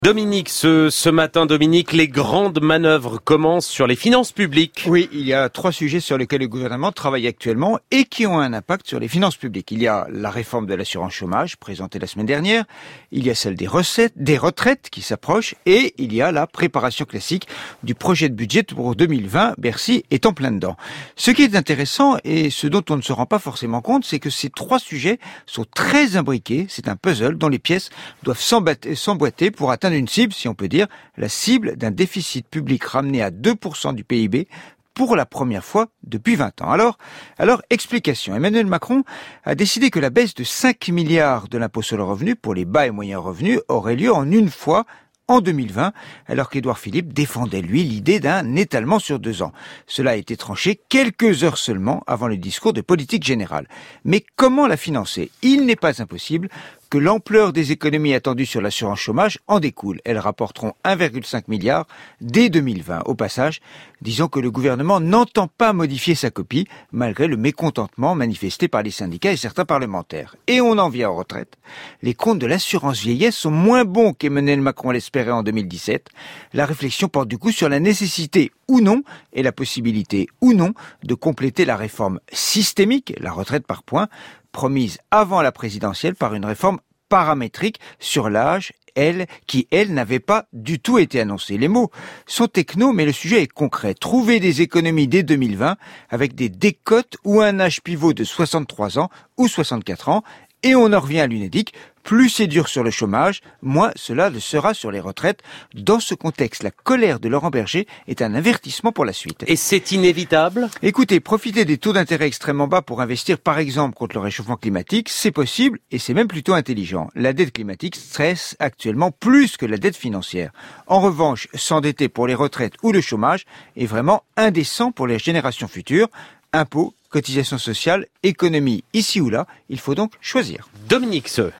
Dominique, ce matin, Dominique, les grandes manœuvres commencent sur les finances publiques. Oui, il y a 3 sujets sur lesquels le gouvernement travaille actuellement et qui ont un impact sur les finances publiques. Il y a la réforme de l'assurance chômage, présentée la semaine dernière. Il y a celle des retraites qui s'approchent et il y a la préparation classique du projet de budget pour 2020. Bercy est en plein dedans. Ce qui est intéressant et ce dont on ne se rend pas forcément compte, c'est que ces 3 sujets sont très imbriqués. C'est un puzzle dont les pièces doivent s'emboîter pour atteindre une cible, si on peut dire, la cible d'un déficit public ramené à 2% du PIB pour la première fois depuis 20 ans. Alors, explication. Emmanuel Macron a décidé que la baisse de 5 milliards de l'impôt sur le revenu pour les bas et moyens revenus aurait lieu en une fois en 2020, alors qu'Édouard Philippe défendait, lui, l'idée d'un étalement sur 2 ans. Cela a été tranché quelques heures seulement avant le discours de politique générale. Mais comment la financer ? Il n'est pas impossible que l'ampleur des économies attendues sur l'assurance chômage en découle. Elles rapporteront 1,5 milliard dès 2020. Au passage, disons que le gouvernement n'entend pas modifier sa copie, malgré le mécontentement manifesté par les syndicats et certains parlementaires. Et on en vient aux retraites. Les comptes de l'assurance vieillesse sont moins bons qu'Emmanuel Macron l'espérait en 2017. La réflexion porte du coup sur la nécessité ou non, et la possibilité ou non, de compléter la réforme systémique, la retraite par points, promise avant la présidentielle par une réforme paramétrique sur l'âge, qui n'avait pas du tout été annoncée. Les mots sont techno, mais le sujet est concret. Trouver des économies dès 2020 avec des décotes ou un âge pivot de 63 ans ou 64 ans. Et on en revient à l'UNEDIC, plus c'est dur sur le chômage, moins cela le sera sur les retraites. Dans ce contexte, la colère de Laurent Berger est un avertissement pour la suite. Et c'est inévitable ? Écoutez, profiter des taux d'intérêt extrêmement bas pour investir par exemple contre le réchauffement climatique, c'est possible et c'est même plutôt intelligent. La dette climatique stresse actuellement plus que la dette financière. En revanche, s'endetter pour les retraites ou le chômage est vraiment indécent pour les générations futures. Impôts, cotisations sociales, économie, ici ou là, il faut donc choisir. Dominique,